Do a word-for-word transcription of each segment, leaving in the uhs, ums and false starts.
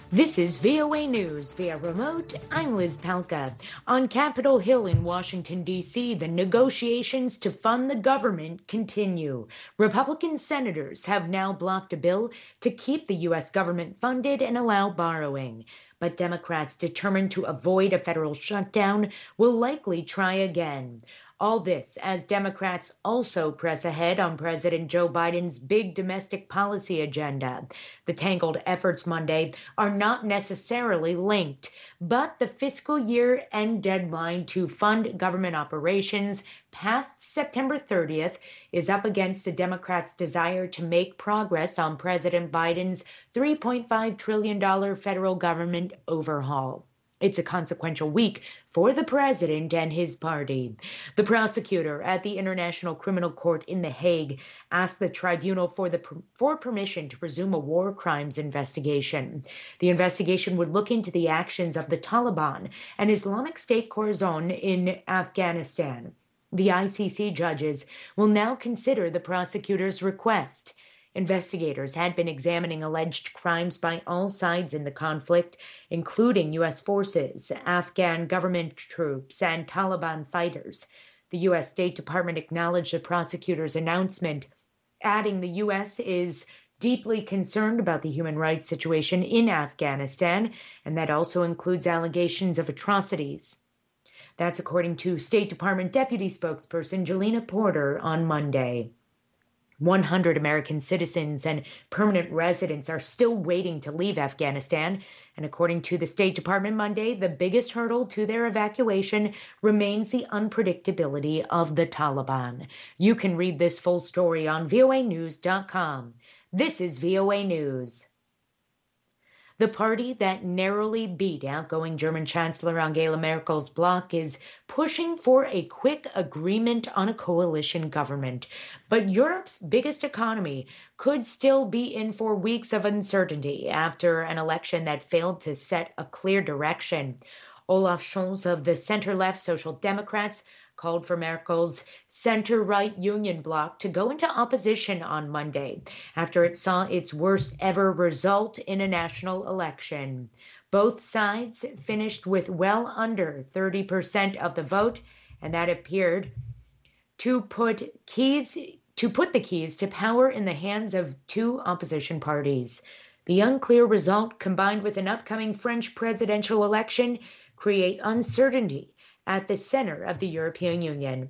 This is V O A News via remote. I'm Liz Palka. On Capitol Hill in Washington, D C, the negotiations to fund the government continue. Republican senators have now blocked a bill to keep the U S government funded and allow borrowing. But Democrats determined to avoid a federal shutdown will likely try again. All this as Democrats also press ahead on President Joe Biden's big domestic policy agenda. The tangled efforts Monday are not necessarily linked, but the fiscal year end deadline to fund government operations past September thirtieth is up against the Democrats' desire to make progress on President Biden's three point five trillion dollars federal government overhaul. It's a consequential week for the president and his party. The prosecutor at the International Criminal Court in The Hague asked the tribunal for the for permission to resume a war crimes investigation. The investigation would look into the actions of the Taliban and Islamic State Khorasan in Afghanistan. The I C C judges will now consider the prosecutor's request. Investigators had been examining alleged crimes by all sides in the conflict, including U S forces, Afghan government troops, and Taliban fighters. The U S State Department acknowledged the prosecutor's announcement, adding the U S is deeply concerned about the human rights situation in Afghanistan, and that also includes allegations of atrocities. That's according to State Department Deputy Spokesperson Jelena Porter on Monday. one hundred American citizens and permanent residents are still waiting to leave Afghanistan. And according to the State Department Monday, the biggest hurdle to their evacuation remains the unpredictability of the Taliban. You can read this full story on V O A news dot com. This is V O A News. The party that narrowly beat outgoing German Chancellor Angela Merkel's bloc is pushing for a quick agreement on a coalition government. But Europe's biggest economy could still be in for weeks of uncertainty after an election that failed to set a clear direction. Olaf Scholz of the center-left Social Democrats called for Merkel's center-right union bloc to go into opposition on Monday after it saw its worst ever result in a national election. Both sides finished with well under thirty percent of the vote, and that appeared to put keys to put the keys to power in the hands of two opposition parties. The unclear result, combined with an upcoming French presidential election, create uncertainty at the center of the European Union.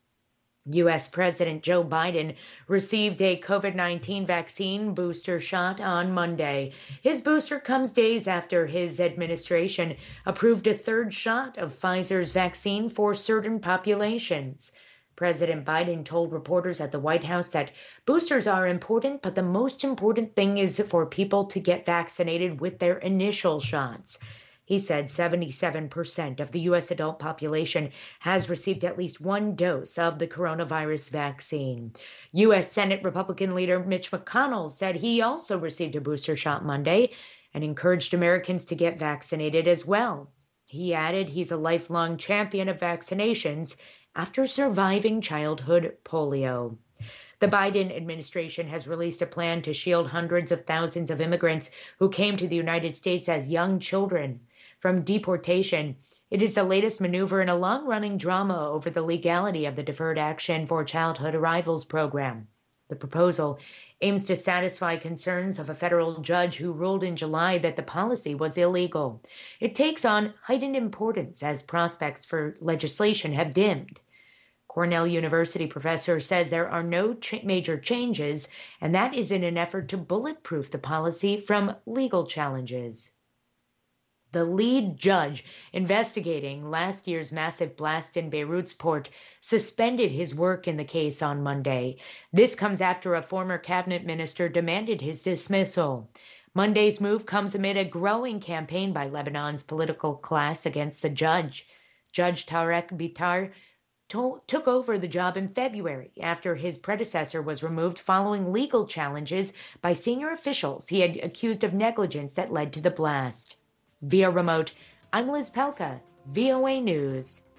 U S President Joe Biden received a COVID nineteen vaccine booster shot on Monday. His booster comes days after his administration approved a third shot of Pfizer's vaccine for certain populations. President Biden told reporters at the White House that boosters are important, but the most important thing is for people to get vaccinated with their initial shots. He said seventy-seven percent of the U S adult population has received at least one dose of the coronavirus vaccine. U S Senate Republican leader Mitch McConnell said he also received a booster shot Monday and encouraged Americans to get vaccinated as well. He added he's a lifelong champion of vaccinations after surviving childhood polio. The Biden administration has released a plan to shield hundreds of thousands of immigrants who came to the United States as young children from deportation. It is the latest maneuver in a long-running drama over the legality of the Deferred Action for Childhood Arrivals program. The proposal aims to satisfy concerns of a federal judge who ruled in July that the policy was illegal. It takes on heightened importance as prospects for legislation have dimmed. Cornell University professor says there are no ch- major changes, and that is in an effort to bulletproof the policy from legal challenges. The lead judge investigating last year's massive blast in Beirut's port suspended his work in the case on Monday. This comes after a former cabinet minister demanded his dismissal. Monday's move comes amid a growing campaign by Lebanon's political class against the judge. Judge Tarek Bitar to- took over the job in February after his predecessor was removed following legal challenges by senior officials he had accused of negligence that led to the blast. Via remote, I'm Liz Pelka, V O A News.